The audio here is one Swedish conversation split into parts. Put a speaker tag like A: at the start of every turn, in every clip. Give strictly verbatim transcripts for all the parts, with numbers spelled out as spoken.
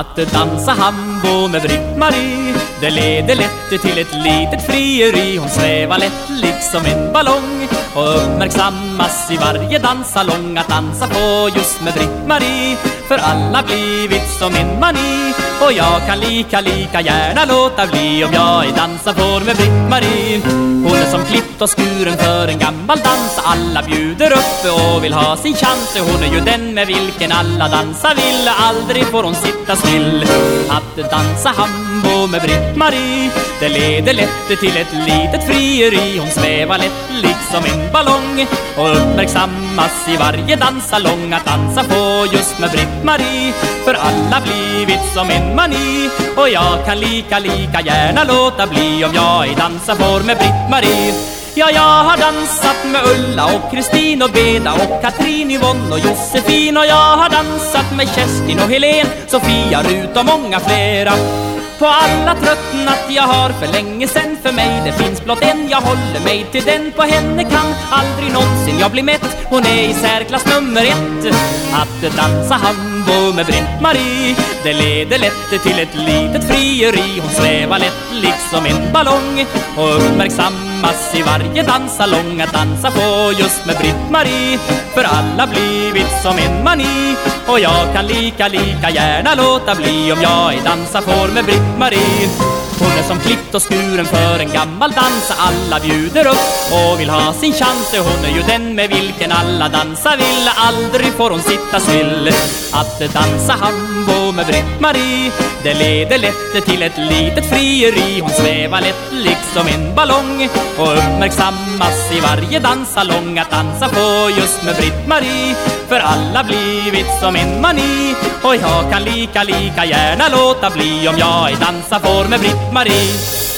A: Att dansa hambo med Britt-Marie, det leder lätt till ett litet frieri. Hon svävar lätt liksom en ballong och uppmärksammas i varje danssalong. Att dansa på just med Britt-Marie, för alla blivit som en mani. Och jag kan lika, lika gärna låta bli om jag i dansa får med Britt-Marie. Hon är som klippt och skuren för en gammal dans. Alla bjuder upp och vill ha sin chans. Hon är ju den med vilken alla dansa vill. Aldrig får hon sitta still. Att dansa hambo med Britt-Marie, det leder lätt till ett litet frieri. Hon svävar lätt liksom en ballong och uppmärksammas i varje danssalong. Att dansa på just med Britt-Marie, för alla blivit som en mani. Och jag kan lika, lika gärna låta bli om jag i dansa får med Britt-Marie. Ja, jag har dansat med Ulla och Kristin och Beda och Katrin, Yvonne och Josefin. Och jag har dansat med Kerstin och Helen, Sofia, Rut och många flera. På alla tröttnat jag har för länge sen. För mig det finns blott en, jag håller mig till den. På henne kan aldrig någonsin jag bli mätt. Hon är i särklass nummer ett. Att dansa hambo med Britt-Marie, det leder lätt till ett litet frieri. Hon svävar lätt liksom en ballong och uppmärksammas i varje danssalong. Att dansa på just med Britt-Marie, för alla blivit som en mani. Och jag kan lika, lika gärna låta bli om jag i dansa får med Britt-Marie. Hon är som klippt och skuren för en gammal dans. Alla bjuder upp och vill ha sin chans. Hon är ju den med vilken alla dansa vill. Aldrig får hon sitta still. Att dansa hambo med Britt-Marie, det leder lätt till ett litet frieri. Hon svävar lätt liksom en ballong och uppmärksammas i varje danssalong. Att dansa på just med Britt-Marie, för alla blivit som en mani. Och jag kan lika, lika gärna låta bli om jag i dansa får med Britt-Marie.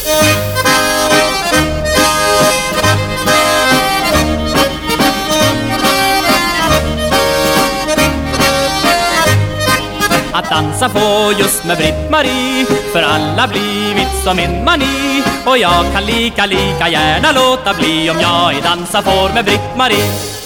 A: Att dansa på just med Britt-Marie, för alla blivit som en mani. Och jag kan lika, lika gärna låta bli om jag i dansa får med Britt-Marie.